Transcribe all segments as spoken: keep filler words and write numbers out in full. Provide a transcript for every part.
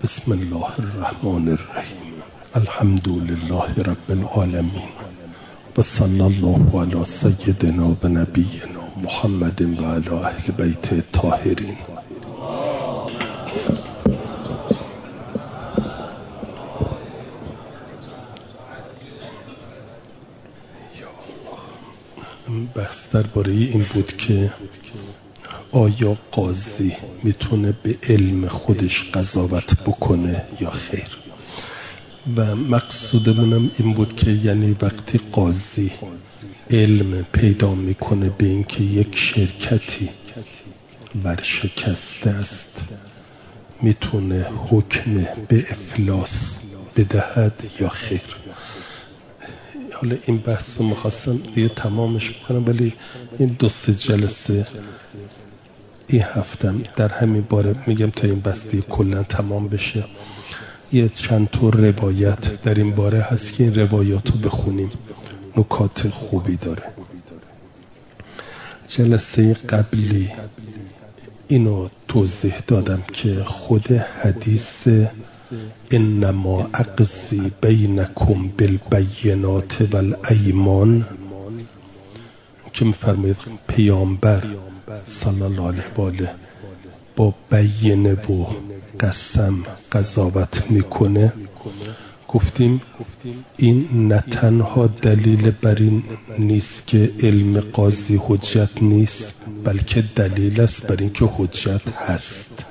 بسم الله الرحمن الرحیم. الحمد لله رب العالمین و صلی الله علی سیدنا و نبینا محمد و علی اهل بیت الطاهرین. بحث درباره این بود که آیا قاضی میتونه به علم خودش قضاوت بکنه یا خیر، و مقصودمونم این بود که یعنی وقتی قاضی علم پیدا میکنه به اینکه یک شرکتی ورشکسته است میتونه حکم به افلاس بدهد یا خیر. حالا این بحث رو میخواستم دیگه تمامش بکنم، ولی این دو سه جلسه این هفتم در همین باره میگم تا این بحث دیگه کلا تمام بشه. یه چند تا روایت در این باره هست که این روایات رو بخونیم، نکات خوبی داره. جلسه قبلی اینو توضیح دادم که خود حدیث انما اقضی بینکم بالبینات والایمان که میفرماید پیامبر صلی الله علیه و آله با بینه و قسم قضاوت میکنه، گفتیم این نه تنها دلیل بر این نیست که علم قاضی حجت نیست، بلکه دلیل است بر این که حجت هست.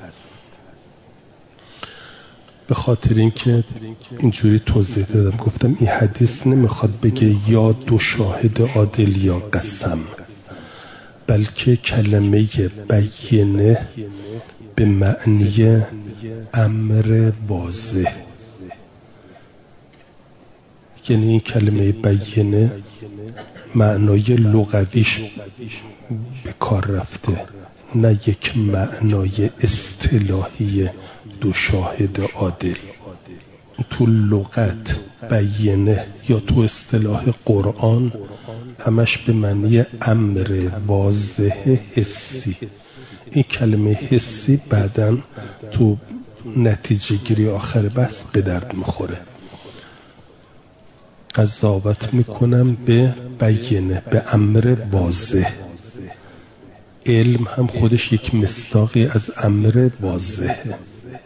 به خاطر اینکه اینجوری توضیح دادم، گفتم این حدیث نمیخواد بگه یا دو شاهد عادل یا قسم، بلکه کلمه بینه به معنی امر واضح، یعنی این کلمه بینه معنای لغویش به کار رفته، نه یک معنای اصطلاحی دو شاهد عادل. تو لغت بینه یا تو اصطلاح قرآن همش به معنی امر واضح حسی. این کلمه حسی بعداً تو نتیجه گیری آخر بحث به درد میخوره. قضاوت میکنم به بینه، به امر واضح. علم هم خودش یک مصداقی از امر واضحه.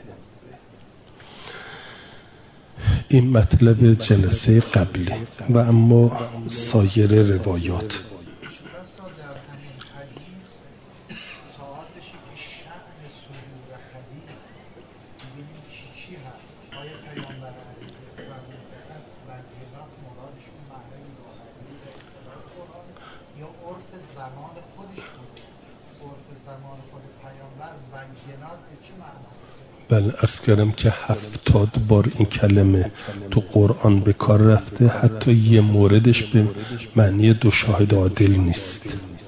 این مطلب جلسه قبلی. و اما سایر روایات بله، عرض کردم که هفتاد بار این کلمه تو قرآن به کار رفته، حتی یه موردش به معنی دو شاهد عادل نیست.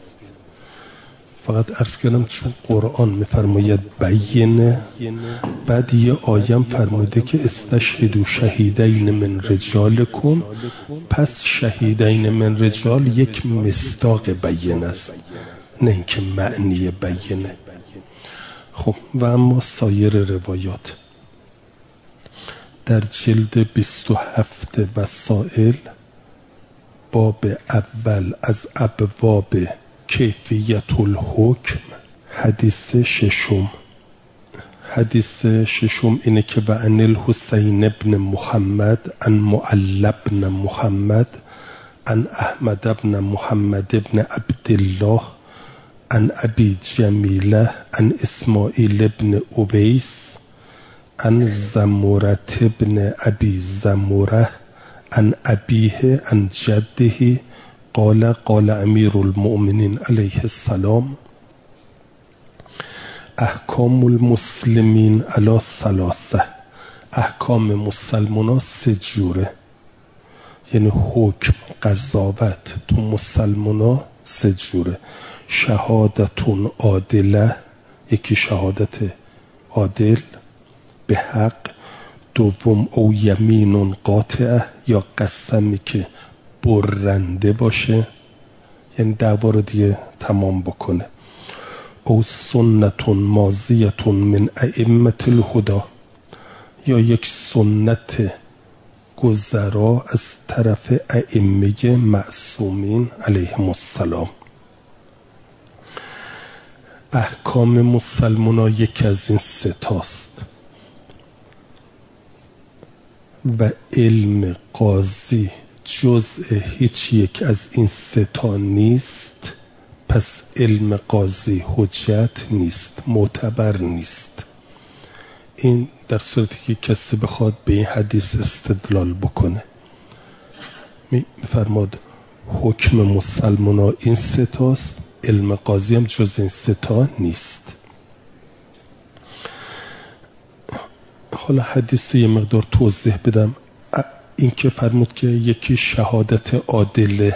فقط عرض کردم چون قرآن میفرماید بینه، بعد یه آیم فرموده که استشهدوا شهیدین من رجالکم، پس شهیدین من رجال یک مصداق بینه است، نه اینکه معنی بینه. خب و اما سایر روایات در جلد بیست و هفت وسائل، باب اول از ابواب کیفیت الحکم، حدیث ششم. حدیث ششم اینه که و عن الحسین ابن محمد عن معل ابن محمد عن احمد ابن محمد ابن عبدالله عن ابی جمیله عن اسماعیل ابن اویس عن زمرة ابن ابی زمره عن ابیه عن جده قال قال امیر المؤمنین علیه السلام احکام المسلمین علی ثلاثه، احکام مسلمان سه جوره، یعنی حکم قضاوت تو مسلمان سه جوره. شهادتون عادله، یکی شهادت عادل به حق، دوم او یمینون قاطعه یا قسمی که برنده باشه، یعنی دعوا رو دیگه تمام بکنه، او سنتون ماضیتون من ائمه الهدی یا یک سنت گذرا از طرف ائمه معصومین علیهم السلام. احکام مسلمان‌ها یک از این سه تاست و علم قاضی جزء هیچ یک از این سه تا نیست، پس علم قاضی حجت نیست، معتبر نیست. این در صورتی که کسی بخواد به این حدیث استدلال بکنه، میفرماد حکم مسلمان‌ها این سه تاست، علم قاضی هم جز این سه تا نیست. حالا حدیث یه مقدار توضیح بدم. این که فرمود که یکی شهادت عادله،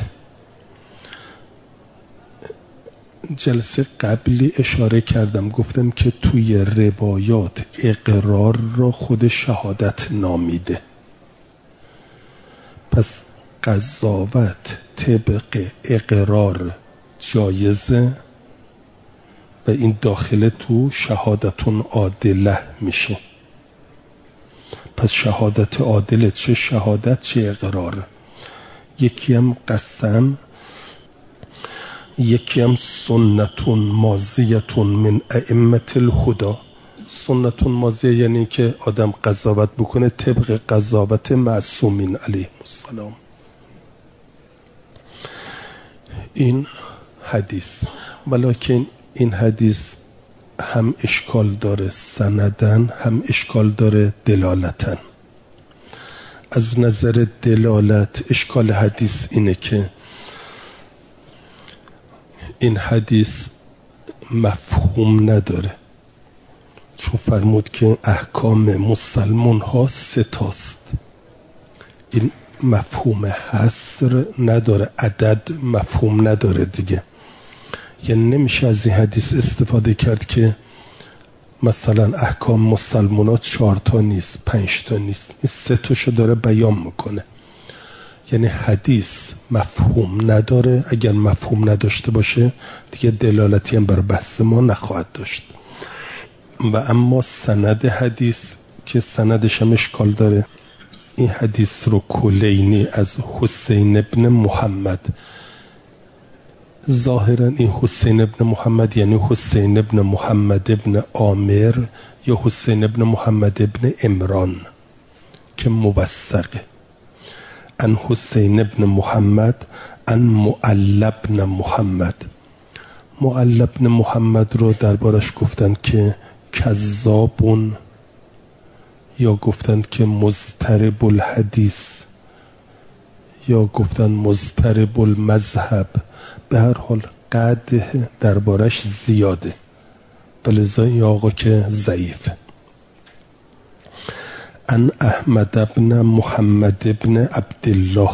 جلسه قبلی اشاره کردم، گفتم که توی روایات اقرار را خود شهادت نامیده، پس قضاوت طبق اقرار جایزه و این داخل تو شهادتون عادله میشه. پس شهادت عادله چه شهادت چه اقرار. یکی هم قسم، یکی هم سنتون ماضیتون من ائمه الهدی. سنتون ماضیه یعنی که آدم قضاوت بکنه طبق قضاوت معصومین علیهم السلام. این حدیث، ولکن این حدیث هم اشکال داره سندن، هم اشکال داره دلالتن. از نظر دلالت اشکال حدیث اینه که این حدیث مفهوم نداره، چون فرمود که احکام مسلمان ها سه تاست. این مفهوم حصر نداره، عدد مفهوم نداره دیگه. یعنی نمیشه از این حدیث استفاده کرد که مثلا احکام مسلمانات چهار تا نیست، پنج تا نیست، این سه تاشو داره بیان میکنه. یعنی حدیث مفهوم نداره. اگر مفهوم نداشته باشه دیگه دلالتی هم بر بحث ما نخواهد داشت. و اما سند حدیث که سندش هم اشکال داره. این حدیث رو کلینی از حسین ابن محمد، ظاهرا این حسین ابن محمد یعنی حسین ابن محمد ابن عامر یا حسین ابن محمد ابن عمران که موثقه. ان حسین ابن محمد ان معل ابن محمد. معل ابن محمد رو دربارش گفتند که کذابون، یا گفتند که مضطرب الحدیث، یا گفتند مضطرب المذهب. به هر حال قدح دربارش زیاده، بلذا این آقا که ضعیف. ان احمد ابن محمد ابن عبدالله،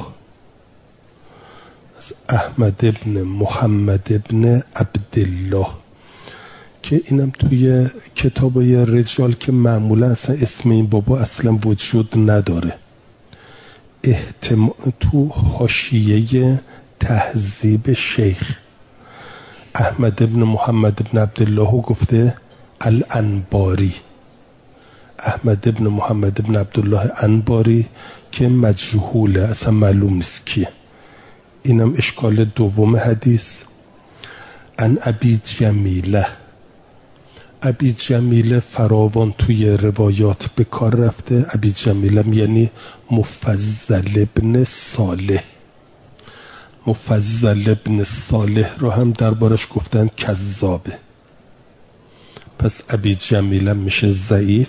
احمد ابن محمد ابن عبدالله که اینم توی کتابای رجال که معمولا اصلا اسم این بابا اصلا وجود نداره. احتمال تو حاشیه تهذیب شیخ احمد ابن محمد ابن عبدالله گفته الانباری، احمد ابن محمد ابن عبدالله انباری که مجهوله، اصلا معلوم نیست کیه. اینم اشکال دوم حدیث. ان ابی جمیله، ابی جمیله فراوان توی روایات به کار رفته. ابی جمیله یعنی مفضل ابن صالح. مفضل ابن صالح رو هم دربارش گفتن کذابه، پس ابی جمیله میشه ضعیف.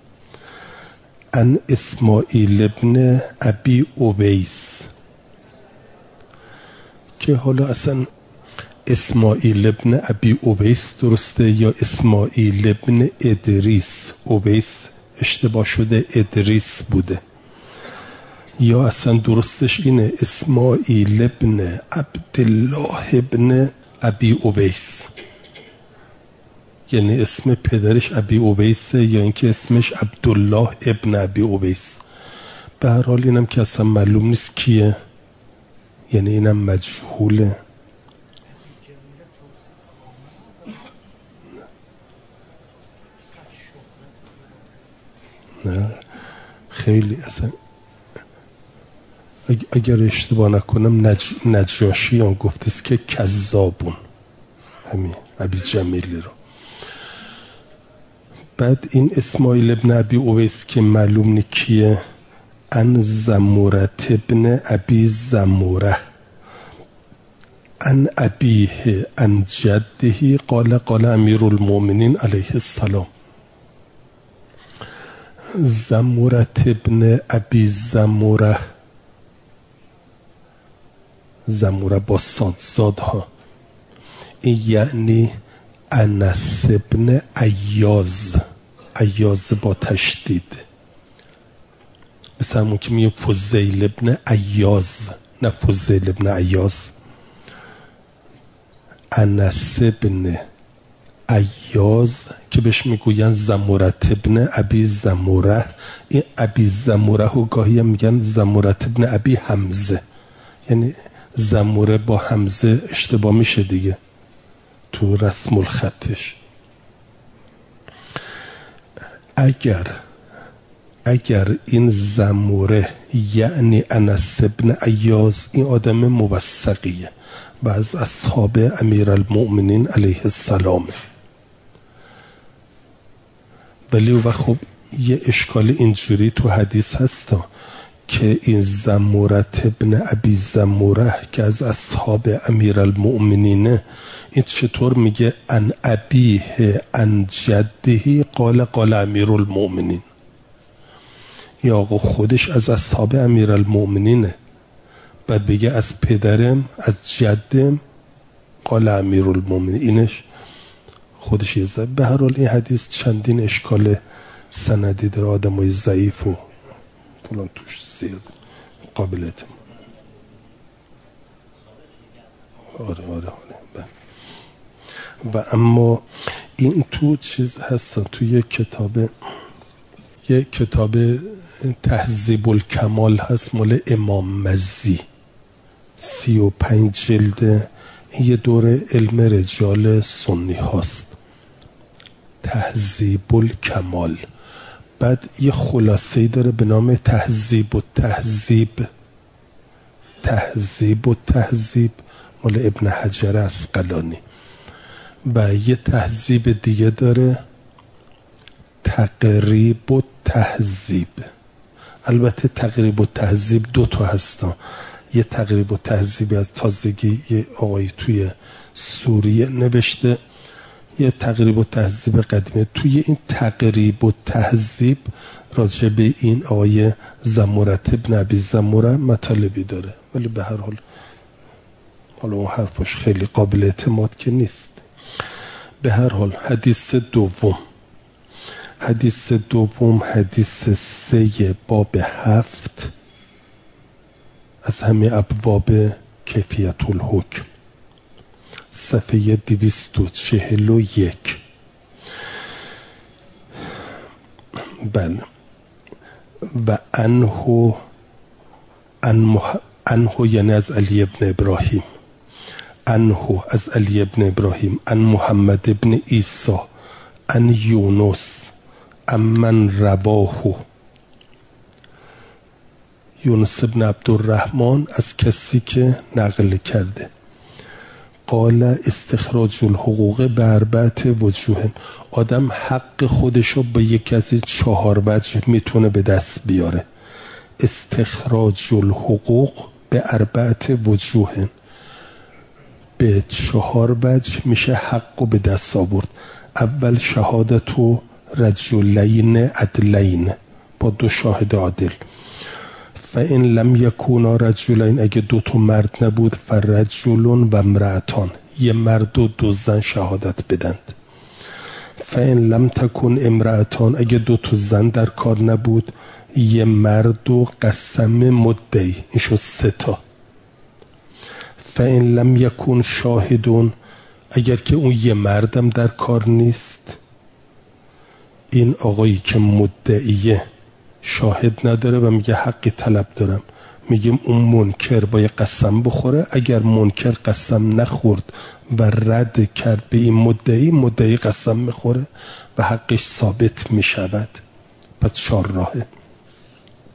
ان اسماعیل ابن ابی اویس که حالا اصلا اسماعیل ابن ابی اویس درسته یا اسماعیل ابن ادریس؟ اویس اشتباه شده، ادریس بوده. یا اصلا درستش اینه اسماعیل ابن عبدالله ابن ابی اویس، یعنی اسم پدرش ابی اویسه یا اینکه اسمش عبدالله ابن ابی اویس. به هر حال اینم که اصلا معلوم نیست کیه، یعنی اینم مجهوله. نه خیلی اصلا اگر اشتباه نکنم نج... نجاشی هم گفتست که کذابون، همین ابی جمیلی رو. بعد این اسماعیل ابن ابی اویس که معلوم نکیه، ان زمورت ابن ابی زموره ان ابیه ان جده قال قال امیر المؤمنین علیه السلام. زمورت ابن ابی زموره، زموره با صاد زادها، این یعنی انس ابن ایاز، ایاز با تشدید، مثل همون که میگه فضیل ابن ایاز، نه فضیل ابن ایاز. انس ابن ایاز که بهش میگوین زمورت ابن ابی زموره، این ابی زموره و گاهی هم میگن زمورت ابن ابی حمزه، یعنی زموره با حمزه اشتباه میشه دیگه تو رسم الخطش. اگر اگر این زموره یعنی انس ابن ایاز، این آدم موثقیه و از اصحاب امیر المؤمنین علیه السلام. ولی و خب یه اشکال اینجوری تو حدیث هستا که این زمورت ابن ابی زموره که از اصحاب امیر المؤمنینه، این چطور میگه ان ابیه ان جده قال قال امیر المؤمنین؟ یا آقا خودش از اصحاب امیر المؤمنینه، بعد بگه از پدرم از جدم قال امیر المؤمنین، اینش خودش یه زد. به هر حال این حدیث چندین اشکال سندی داره، آدمای ضعیف و فلان توش زیاد قابلیت. آره آره آره. و اما این تو چیز هستن، تو یه کتاب یه کتاب تهذیب الکمال هست مال امام مزی، سی و پنج جلده، یه دوره علم رجال سنی هست، تهذیب الکمال. بعد یه خلاصه‌ای داره به نام تهذیب و تهذیب، تهذیب و تهذیب مال ابن حجر عسقلانی. و یه تهذیب دیگه داره تقریب و تهذیب. البته تقریب و تهذیب دو تا هستن، یه تقریب و تهذیبی از تازگی یه آقای توی سوریه نوشته، یه تقریب و تهذیب قدیمه. توی این تقریب و تهذیب راجع به این آیه زمورت ابن ابی زموره مطالبی داره، ولی به هر حال حالا اون حرفش خیلی قابل اعتماد که نیست. به هر حال حدیث دوم، حدیث دوم حدیث سه باب هفت از همه ابواب کیفیت الحکم، صفحه دویست و چهل و یک. بله. و انهو انهو یعنی از علی ابن ابراهیم، انهو از علی ابن ابراهیم، ان محمد ابن عیسی، ان یونس، امن رواهو، یونس ابن عبدالرحمن از کسی که نقل کرده. قال استخراج الحقوق به اربعت وجوه، آدم حق خودشو به یک از چهار وجه میتونه به دست بیاره. استخراج الحقوق به اربعت وجوه، به چهار وجه میشه حقو به دست آورد. اول شهادت و رجلین عدلین، با دو شاهد عادل. فإن لم یکونا رجلین، اگه دو تا مرد نبود، فرجل و امرأتان، یه مرد و دو زن شهادت بدند. فإن لم تکن امرأتان، اگه دو تا زن در کار نبود، یه مرد و قسم مدعی، این شد سه تا. فإن لم یکن شاهدون، اگر که اون یه مردم در کار نیست، این آقایی که مدعیه شاهد نداره و میگه حقی طلب دارم، میگیم اون منکر باید قسم بخوره. اگر منکر قسم نخورد و رد کرد به این مدعی، مدعی قسم میخوره و حقش ثابت میشود. پس چهار راهه.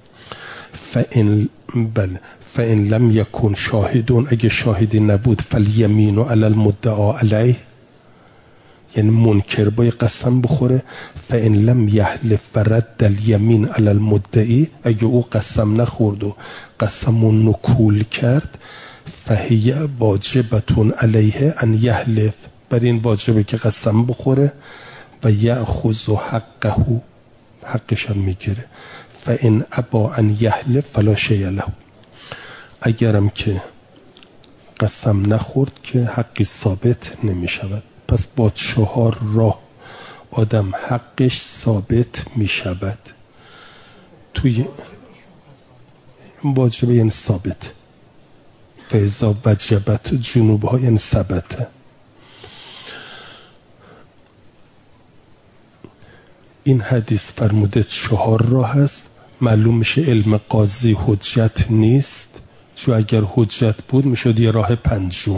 فإن بل فإن لم يكن شاهدون، اگه شاهدی نبود، فالیمین علی المدعا علیه، یعنی منکر باید قسم بخوره. فإن لم یحلف فرد الیمین علی المدعی، اگه او قسم نخورد و قسم نکول کرد، فهی واجبتون علیه ان یحلف، بر این واجبه که قسم بخوره و یأخذ حقه، حقش هم میگیره. فإن ابا ان یحلف فلا شیء له، اگرم که قسم نخورد که حقی ثابت نمی شود. پس با چهار راه آدم حقش ثابت می شود. توی واجبه یعنی ثابت، فیضا وجبت جنوبها یعنی ثبته. این حدیث فرموده چهار راه هست. معلوم میشه علم قاضی حجت نیست، چون اگر حجت بود میشد یه راه پنجم.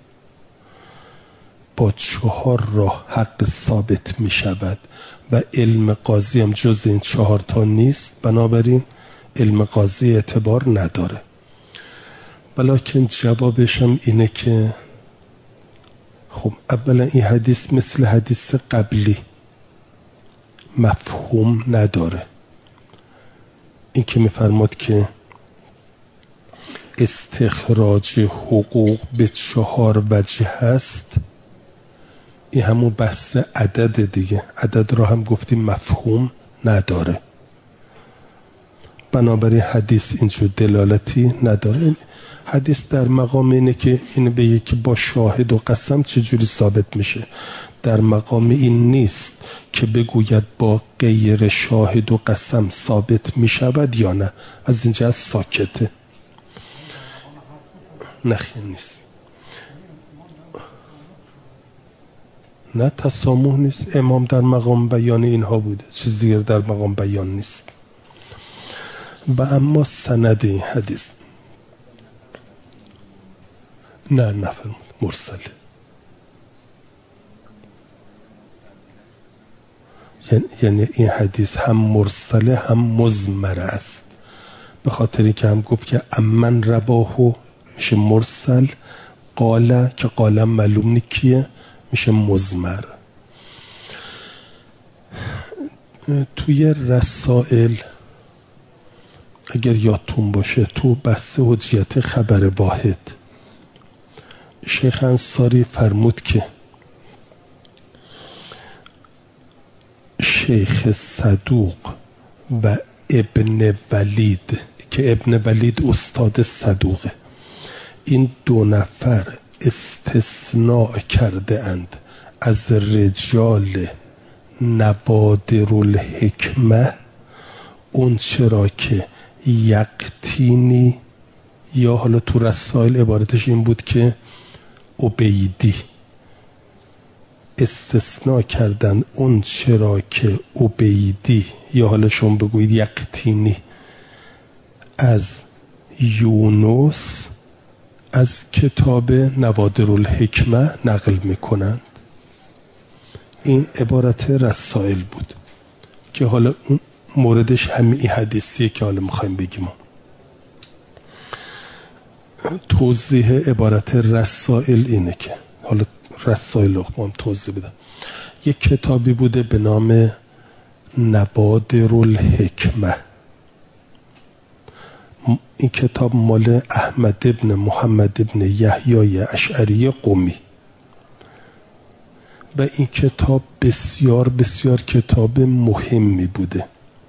با چهار راه حق ثابت میشود و علم قاضی هم جز این چهار تا نیست، بنابراین علم قاضی اعتبار نداره. ولیکن جوابش هم اینه که خب اولا این حدیث مثل حدیث قبلی مفهوم نداره. این که میفرماد که استخراج حقوق به چهار وجه هست، این همون بحث عدد دیگه. عدد را هم گفتیم مفهوم نداره، بنابراین حدیث اینجور دلالتی نداره. حدیث در مقام اینه که این بگه که با شاهد و قسم چجوری ثابت میشه، در مقام این نیست که بگوید با غیر شاهد و قسم ثابت میشود یا نه. از اینجا ساکته، نخیر نیست، نه تسامح نیست. امام در مقام بیان اینها بوده، چیز دیگر در مقام بیان نیست. و اما سند این حدیث نه نفرمود مرسل، یعنی این حدیث هم مرسله هم مزمره است، به خاطری که هم گفت که امن رواهو میشه مرسل، قاله که قاله معلوم نیکیه میشه مزمر. توی رسائل اگر یادتون باشه تو بحث حجیت خبر واحد شیخ انصاری فرمود که شیخ صدوق و ابن ولید، که ابن ولید استاد صدوقه، این دو نفر استثناء کرده اند از رجال نوادر الحکمه اون چرا که یقتینی، یا حالا تو رسائل عبارتش این بود که عبیدی، استثناء کردن اون چرا که عبیدی یا حالا شما بگوید یقتینی از یونس از کتاب نوادر الحکمه نقل میکنند. این عبارت رسائل بود که حالا اون موردش همین حدیثیه که حالا میخوایم بگیم. توضیح عبارت رسائل اینه که حالا رسائل رو هم توضیح بدم. یک کتابی بوده به نام نوادر الحکمه. این کتاب مال احمد ابن محمد ابن یحیی اشعری قمی و این کتاب بسیار بسیار کتاب مهمی بوده.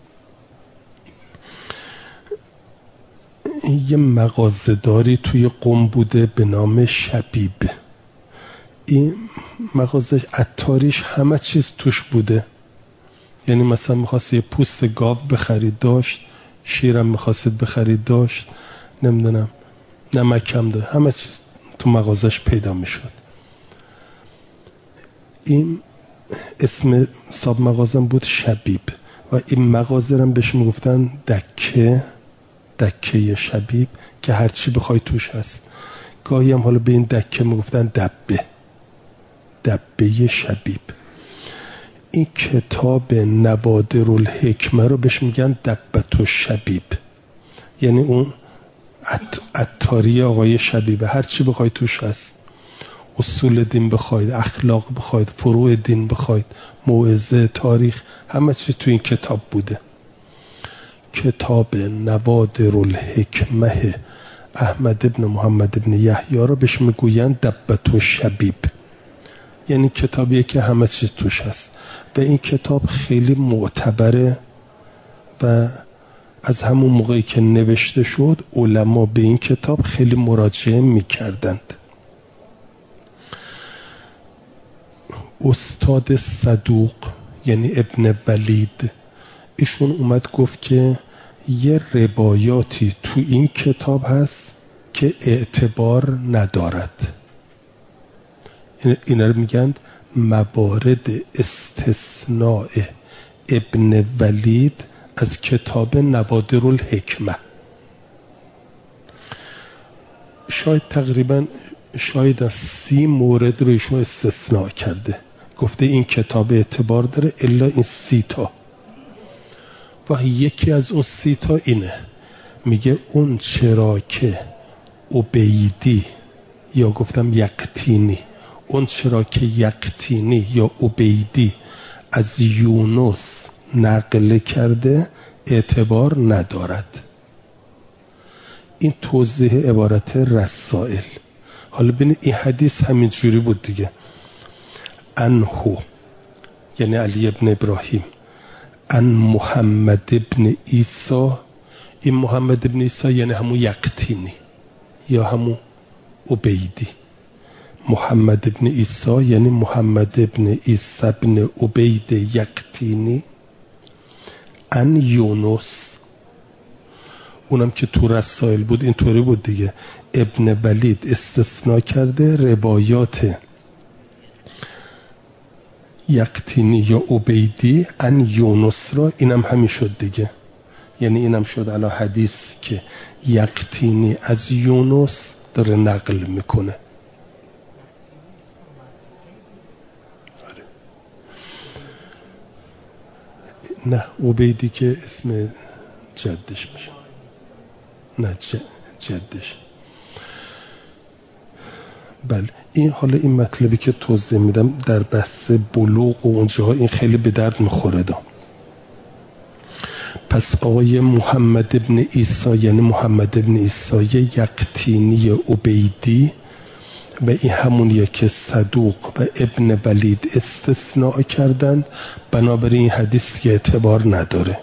یه مغازه‌داری توی قم بوده به نام شبیب. این مغازه عطاریش همه چیز توش بوده، یعنی مثلا میخواست یه پوست گاو بخرید داشت، شیرم میخواستید بخرید داشت، نمیدونم نمکم داشت، همه چیز تو مغازش پیدا میشد. این اسم صاحب مغازم بود شبیب و این مغازه هم بهش میگفتن دکه، دکه شبیب که هرچی بخوای توش هست. گاهی هم حالا به این دکه میگفتن دبه، دبه شبیب. این کتاب نوادر الحکمه رو بهش میگن دبه شبیب، یعنی اون عطاری آقای شبیبه، هر چی بخواید توش هست. اصول دین بخواید، اخلاق بخواید، فروع دین بخواید، موعظه، تاریخ، همه چی تو این کتاب بوده. کتاب نوادر الحکمه احمد ابن محمد ابن یحیی را بهش میگویند دبت الشبیب، یعنی کتابیه که همه چی توش هست و این کتاب خیلی معتبره و از همون موقعی که نوشته شد علما به این کتاب خیلی مراجعه میکردند. استاد صدوق یعنی ابن ولید، ایشون اومد گفت که یه روایاتی تو این کتاب هست که اعتبار ندارد. اینا رو میگن موارد استثناء ابن ولید از کتاب نوادر الحکمه. شاید تقریبا شاید از سی مورد رو ایشون استثناء کرده، گفته این کتاب اعتبار داره الا این سی تا. و یکی از اون سی تا اینه، میگه اون چرا که عبیدی یا گفتم یقطینی، اون چرا که یقطینی یا عبیدی از یونس نقل کرده اعتبار ندارد. این توضیح عبارت رسائل. حالا ببینید این حدیث همین جوری بود دیگه. انهو یعنی علی ابن ابراهیم، ان محمد ابن عیسی، این محمد ابن عیسی یعنی همون یقطینی یا همون عبیدی. محمد ابن عیسی یعنی محمد ابن عیسی ابن عبید یقطینی، ان یونس، اونم که تو رسائل بود اینطوری بود دیگه. ابن ولید استثناء کرده روایات یقطینی یا عبیدی ان یونس را، اینم همین شد دیگه. یعنی اینم شد الان حدیث که یقطینی از یونس داره نقل میکنه. نه عبیدی که اسم جدش میشه، نه جدش. بله این حالا این مطلبی که توضیح میدم در بحث بلوغ و اونجاها این خیلی به درد میخوره دا. پس آقای محمد ابن عیسی یعنی محمد ابن عیسی یقطینی عبیدی و این همونیه که صدوق و ابن ولید استثناء کردند، بنابراین این حدیث که اعتبار نداره.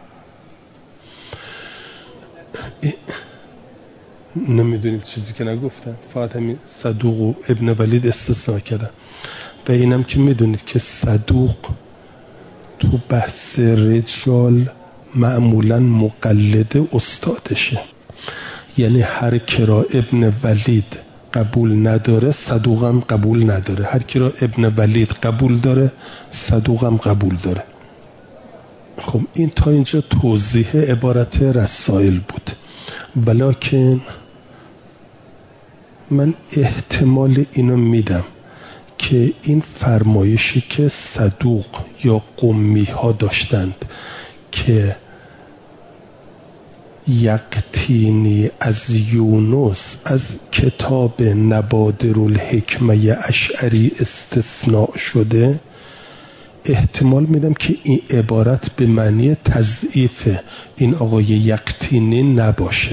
نمیدونیم چیزی که نگفتن، فقط همین صدوق و ابن ولید استثناء کردن. و اینم که میدونید که صدوق تو بحث رجال معمولا مقلد استادشه، یعنی هر کرا ابن ولید قبول نداره صدوق هم قبول نداره، هر کی را ابن ولید قبول داره صدوق هم قبول داره. خب این تا اینجا توضیح عبارت رسائل بود. ولیکن من احتمال اینو میدم که این فرمایشی که صدوق یا قمی ها داشتند که یقطینی از یونس از کتاب نوادر الحکمه اشعری استثناء شده، احتمال میدم که این عبارت به معنی تضعیف این آقای یقطینی نباشه.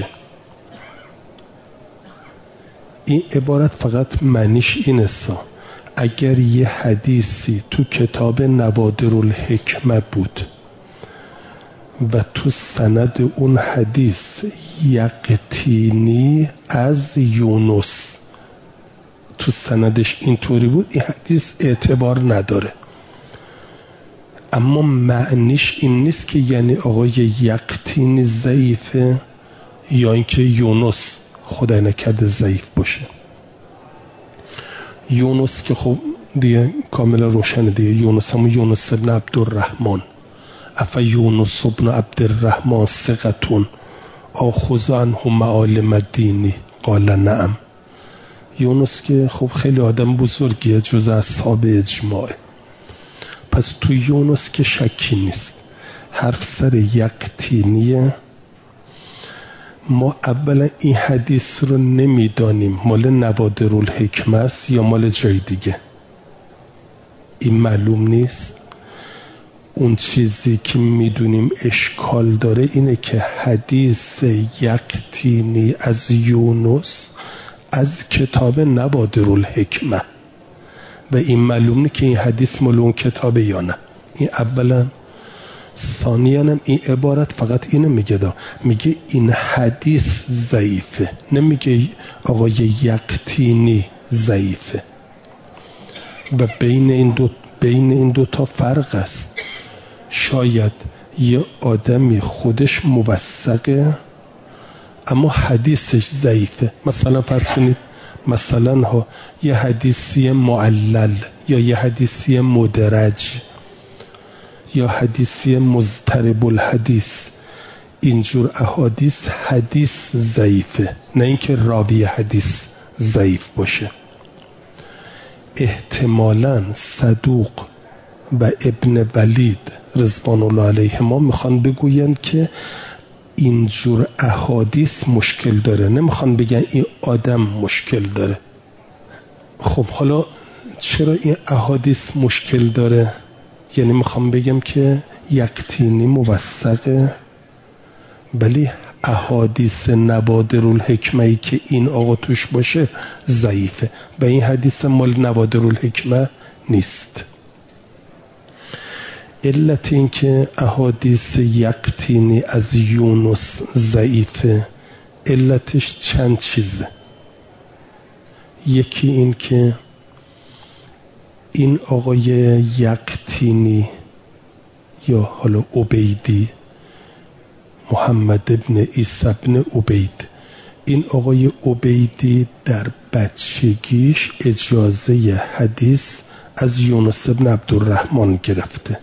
این عبارت فقط معنیش اینه سا اگر یه حدیثی تو کتاب نوادر الحکمه بود و تو سند اون حدیث یقطینی از یونس تو سندش اینطوری بود، این حدیث اعتبار نداره. اما معنیش این نیست که یعنی آقای یقطینی ضعیفه یا اینکه یونس خدای نکرده ضعیف باشه. یونس که خب دیگه کاملا روشنه دیگه، یونس هم یونس ابن عبدالرحمن، افا یونس ابن عبدالرحمن ثقتون آخذ عنه معالم الدین قال نعم. یونس که خب خیلی آدم بزرگیه، جز اصحاب اجماعه. پس تو یونس که شکی نیست. حرف سر یقطینیه. ما اولا این حدیث رو نمیدانیم مال نوادرالحکمه است یا مال جای دیگه، این معلوم نیست. اون چیزی که میدونیم اشکال داره اینه که حدیث یقطینی از یونس از کتاب نوادرالحکمه و این معلوم نیست که این حدیث مال اون کتابه یا نه. این اولا. ثانیاً هم این عبارت فقط اینو میگه دا میگه این حدیث ضعیفه، نمیگه آقای یقطینی ضعیفه. و بین این دو بین این دو تا فرق است. شاید یه آدمی خودش موثقه اما حدیثش ضعیفه. مثلا فرض کنید مثلا ها یه حدیثی معلل یا یه حدیثی مدرج یا حدیثی مضطرب الحدیث، اینجور احادیث حدیث ضعیفه، نه اینکه راوی حدیث ضعیف باشه. احتمالاً صدوق و ابن ولید رضوان الله علیهما میخوان بگوین که اینجور احادیث مشکل داره، نمیخوان بگن این آدم مشکل داره. خب حالا چرا این احادیث مشکل داره؟ یعنی میخوام بگم که یقطینی موثقه ولی احادیث نوادرالحکمه ای که این آقا توش باشه ضعیفه و این حدیث مال نوادرالحکمه نیست. علت این که احادیث یقطینی از یونس ضعیفه علتش چند چیزه. یکی این که این آقای یقطینی یا حالا عبیدی، محمد ابن عیسی ابن عبید، این آقای عبیدی در بچگیش اجازه حدیث از یونس ابن عبدالرحمن گرفته،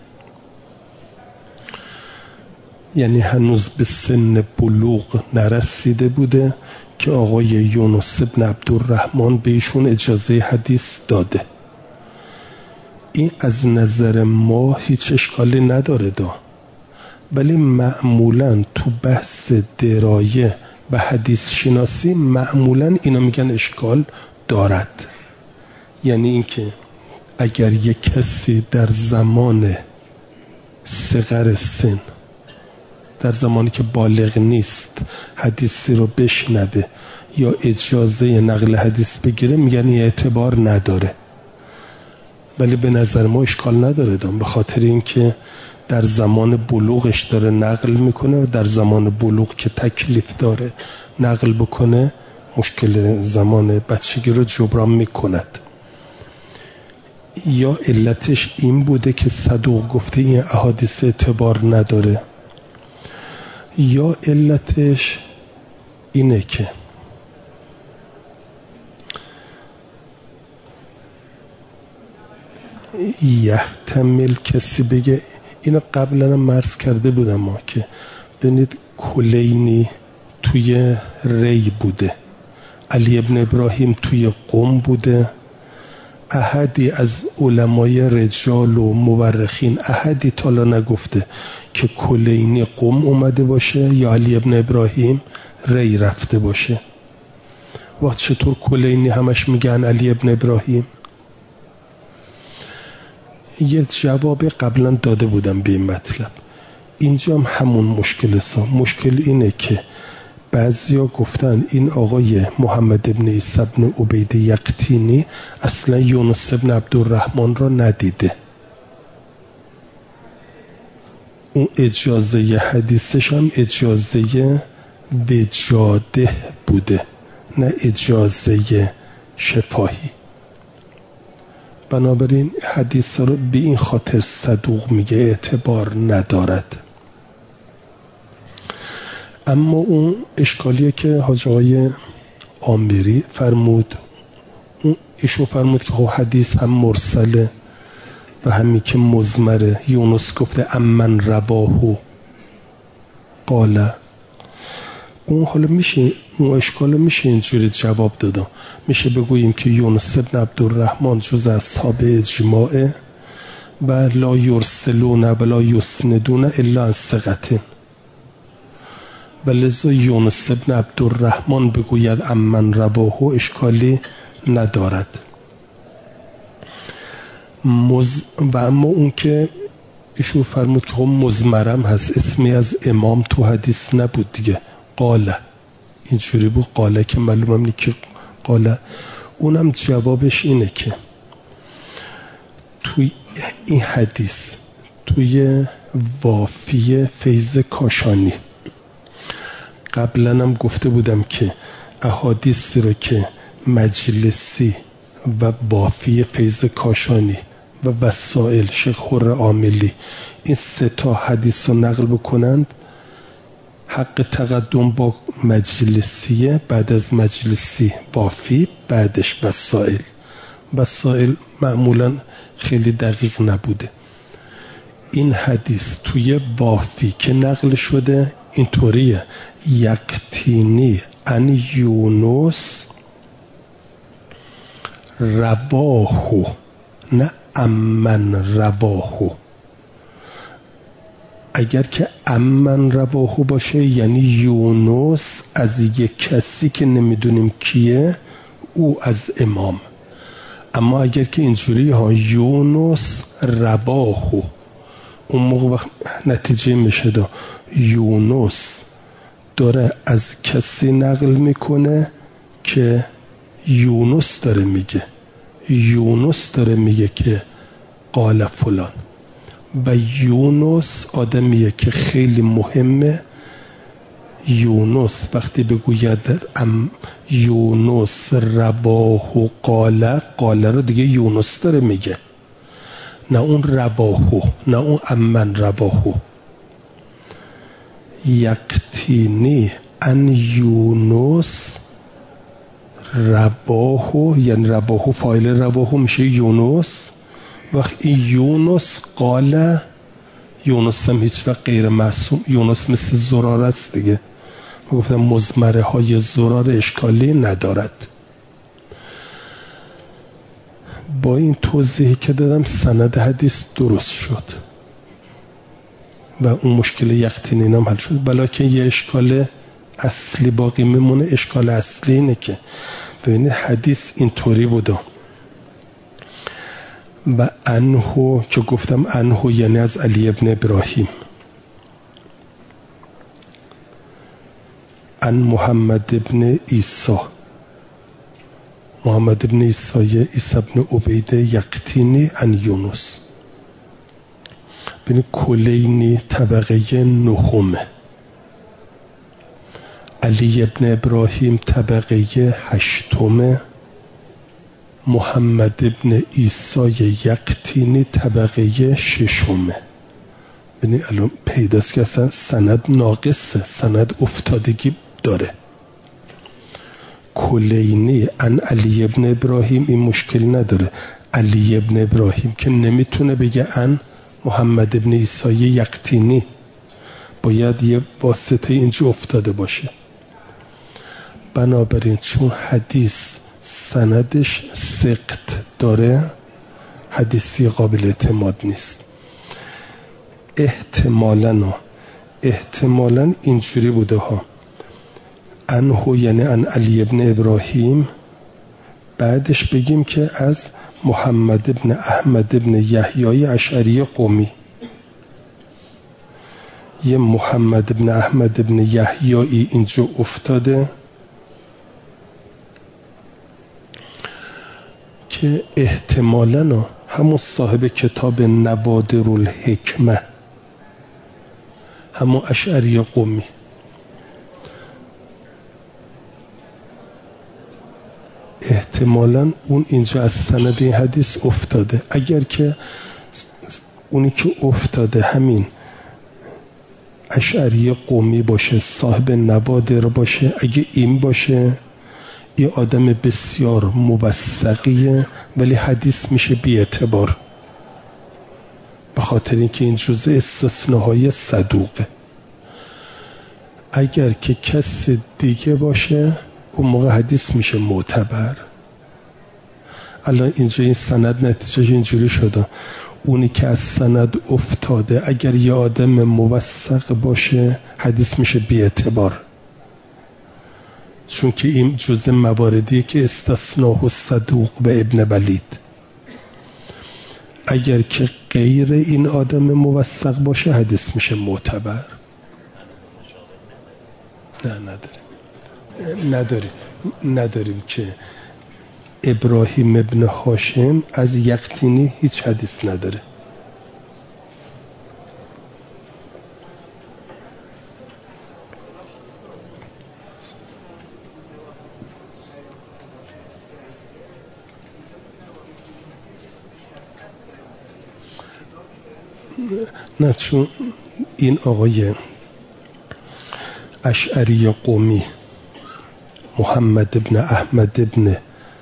یعنی هنوز به سن بلوغ نرسیده بوده که آقای یونس ابن عبدالرحمن به ایشون اجازه حدیث داده. این از نظر ما هیچ اشکالی نداره دا، ولی معمولاً تو بحث درایه و حدیث شناسی معمولاً اینا میگن اشکال دارد. یعنی اینکه اگر یک کسی در زمان صغر سن، در زمانی که بالغ نیست، حدیثی رو بشنوه یا اجازه نقل حدیث بگیره میگن این اعتبار نداره، ولی به نظر ما اشکال نداره دام، به خاطر اینکه در زمان بلوغش داره نقل میکنه و در زمان بلوغ که تکلیف داره نقل بکنه مشکل زمان بچگی رو جبران میکند. یا علتش این بوده که صدوق گفته این احادیث اعتبار نداره، یا علتش اینه که یحتمل کسی بگه، اینو قبلا مرز کرده بودم ما که ببینید کلینی توی ری بوده، علی ابن ابراهیم توی قم بوده، احدی از علمای رجال و مورخین احدی تالا نگفته که کلینی قم اومده باشه یا علی ابن ابراهیم ری رفته باشه. وقت چطور کلینی همش میگن علی ابن ابراهیم؟ یه جواب قبلا داده بودم به این مطلب. اینجا هم همون مشکل سا. مشکل اینه که بعضیا گفتن این آقای محمد ابن عیسی ابن عبید یقطینی اصلا یونس ابن عبدالرحمن را ندیده، اون اجازه حدیثش هم اجازه وجاده بوده نه اجازه شفاهی. بنابراین حدیث رو به این خاطر صدوق میگه اعتبار ندارد. اما اون اشکالیه که حاج آقای آمری فرمود، اون ایشون فرمود که خب حدیث هم مرسله و همین که مزمره. یونس گفته امن رواهو قاله. اون حالا میشه اون اشکال میشه اینجوری جواب داده، میشه بگوییم که یونس ابن عبدالرحمن جز اصحاب اجماعه و لا یرسلون و لا یسندون الا عن ثقة، و لذا یونس ابن عبدالرحمن بگوید امن رواه اشکالی ندارد. مز... و اما اون که ایشون فرمود که خب مزمرم هست، اسمی از امام تو حدیث نبود دیگه، قاله اینجوری بود، قاله که معلومم نیکی قاله. اونم جوابش اینه که توی این حدیث توی وافی فیض کاشانی قبلا هم گفته بودم که احادیثی رو که مجلسی و وافی فیض کاشانی و وسائل شیخ حر عاملی این سه تا حدیث رو نقل بکنند، حق تقدم با مجلسیه، بعد از مجلسی وافی، بعدش وسائل. وسائل معمولا خیلی دقیق نبوده. این حدیث توی وافی که نقل شده اینطوریه: یقتینی ان یونس رواهو، نه امن رواهو. اگر که امن رواهو باشه یعنی یونس از یک کسی که نمیدونیم کیه، او از امام. اما اگر که اینجوری ها یونس رواهو، اون موقع وقت نتیجه میشه دا یونس داره از کسی نقل میکنه که یونس داره میگه، یونس داره میگه که قال فلان. و یونس آدمیه که خیلی مهمه. یونس وقتی بگوید در ام یونس رواهو قاله، قاله رو دیگه یونس داره میگه، نه اون رواهو، نه اون امن رواهو. یقتینی ان یونس رواهو، یعنی رواهو فایل رواهو میشه یونس. وقتی یونس قاله، یونس هم هیچ وقت غیر معصوم، یونس مثل زرار است دیگه. ما گفتم مزمره های زرار اشکالی ندارد. با این توضیحی که دادم سند حدیث درست شد و اون مشکل یقتینی هم حل شد. بلکه یه اشکال اصلی باقی میمونه. اشکال اصلی اینه که ببینید حدیث اینطوری بوده و انهو که گفتم انهو یعنی از علی ابن ابراهیم، ان محمد ابن عیسی، محمد ابن عیسی عیسی ابن عبیده یقتینی ان یونس. ببین کلینی طبقه نهمه، علی ابن ابراهیم طبقه هشتمه، محمد ابن عیسی یقتینی طبقه ششمه. ببین الان پیداست که اصلا سند ناقصه، سند افتادگی داره. کلینی ان علی ابن ابراهیم این مشکلی نداره. علی ابن ابراهیم که نمیتونه بگه ان محمد ابن عیسی یقتینی، باید یه واسطه اینجا افتاده باشه. بنابراین چون حدیث سندش سقط داره، حدیثی قابل اعتماد نیست. احتمالاً احتمالاً اینجوری بوده ها، انهو یعنی ان علی ابن ابراهیم، بعدش بگیم که از محمد ابن احمد ابن یحیی اشعری قمی. یه محمد ابن احمد ابن یحیی اینجا افتاده که احتمالاً همون صاحب کتاب نوادر الحکمه، همون اشعری قمی. احتمالاً اون اینجا از سند این حدیث افتاده. اگر که اونی که افتاده همین اشعری قمی باشه، صاحب نوادر باشه، اگه این باشه، این آدم بسیار موثقیه ولی حدیث میشه بی اعتبار، به خاطر اینکه این جزء استثناهای صدوقه. اگر که کسی دیگه باشه اون موقع حدیث میشه معتبر. الان اینجا این سند نتیجه اینجوری شده، اونی که از سند افتاده اگر یه آدم موثق باشه حدیث میشه بی اعتبار، چون که این جزء مواردیه که استثناء صدوق به ابن ولید. اگر که غیر این آدم موثق باشه حدیث میشه معتبر. نه نداریم نداریم نداریم که ابراهیم ابن هاشم از یقطینی هیچ حدیث نداره. نه چون این آقای اشعری قومی محمد ابن احمد ابن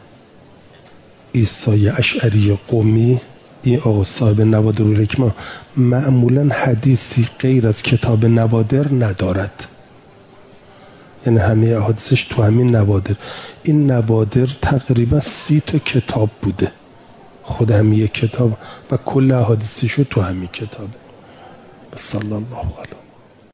عیسی اشعری قومی، این آقا صاحب نوادر الحکمه، معمولا حدیثی غیر از کتاب نوادر ندارد، یعنی همه احادیثش تو همین نوادر. این نوادر تقریبا سی تا کتاب بوده، خود همین کتاب و کل احادیثشو تو همین کتاب. صلی الله علیه